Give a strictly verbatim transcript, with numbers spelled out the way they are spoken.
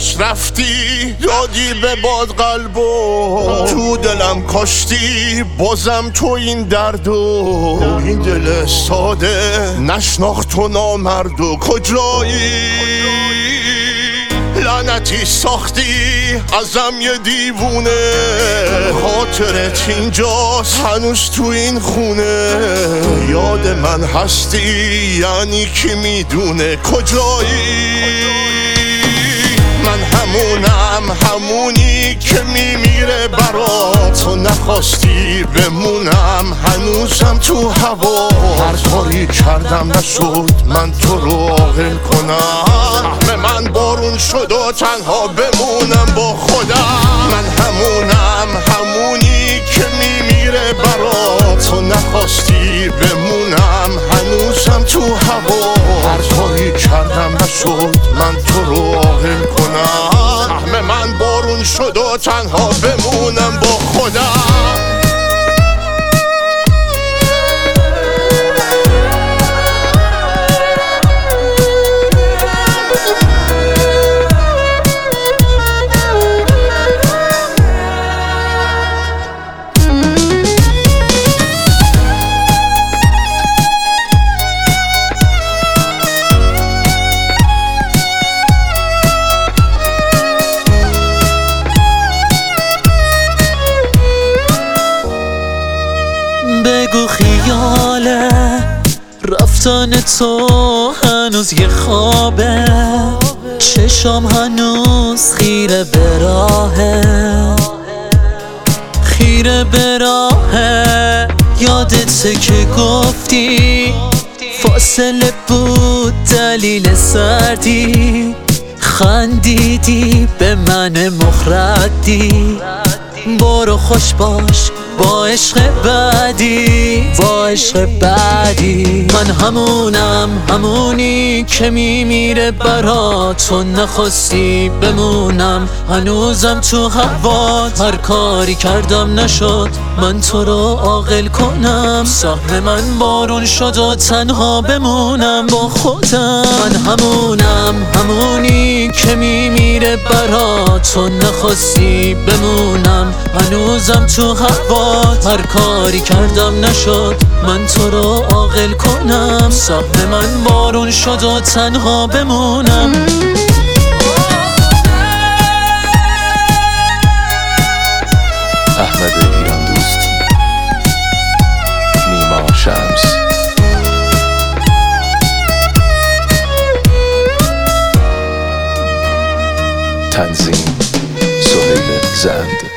عشق رفتی دادی به باد قلبو، تو دلم کاشتی بازم تو این دردو. این دل ساده نشناخت تو نامردو، کجایی لعنتی ساختی ازم یه دیوونه. خاطرت اینجاست هنوز تو این خونه، یاد من هستی یعنی کی میدونه کجایی. من همونم همونی که میمیره برات، تو نخواستی بمونم هنوزم تو هوا. هر کاری کردم نشد من تو رو عاقل کنم، سهم من بارون شد و تنها بمونم با خودم. من همونم همونی که میمیره برات، تو نخواستی بمونم هنوزم تو هوا. هر کاری کردم نشد من تو رو عاقل کنم، سهم من بارون شد و تنها بمونم با خودم. بگو خیاله رفتن تو هنوز یه خوابه، چشام هنوز خیره به راهه، خیره به راهه. یادته که گفتی فاصله بود دلیل سردی، خندیدی به من مخردی. برو خوش باش با عشق بعدی، با عشق بعدی. من همونم همونی که میمیره برات، تو نخواستی بمونم هنوزم تو هوات. هر کاری کردم نشد من تو رو عاقل کنم، سهم من بارون شد و تنها بمونم با خودم. من همونم همونی که میمیره برات، تو نخواستی بمونم هنوزم تو هوات. هر کاری کردم نشد من تو رو عاقل کنم، سهم من بارون شد و تنها بمونم. احمد ایران دوست، نیما شمس. تنظیم سهیل زند.